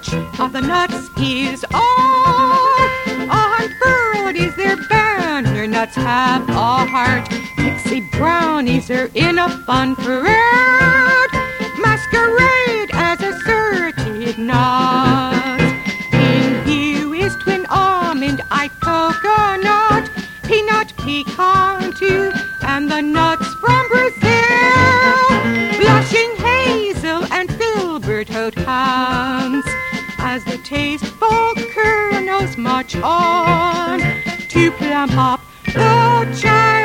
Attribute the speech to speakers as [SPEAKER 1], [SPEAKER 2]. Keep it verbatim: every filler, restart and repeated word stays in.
[SPEAKER 1] each of the nuts is all. Unfurled is their banner, nuts have a heart. Pixie brownies are in a fun parade, masquerade as asserted nuts. In view is twin almond, eye coconut, peanut, pecan too, and the nuts from Brazil, blushing hazel and filbert hounds, as the tasteful kernels march on to plump up the child.